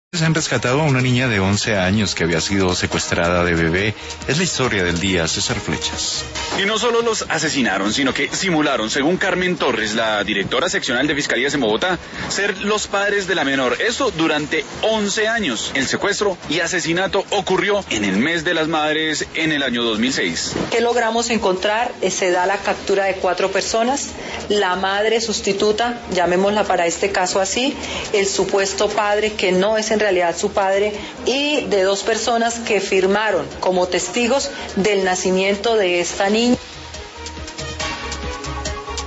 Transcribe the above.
Se han rescatado a una niña de 11 años que había sido secuestrada de bebé. Es la historia del día, César Flechas. Y no solo los asesinaron, sino que simularon, según Carmen Torres, la directora seccional de Fiscalías en Bogotá, ser los padres de la menor. Esto durante 11 años. El secuestro y asesinato ocurrió en el mes de las madres en el año 2006. ¿Qué logramos encontrar? Se da la captura de 4 personas, la madre sustituta, llamémosla para este caso así, el supuesto padre que no es en realidad su padre, y de 2 personas que firmaron como testigos del nacimiento de esta niña.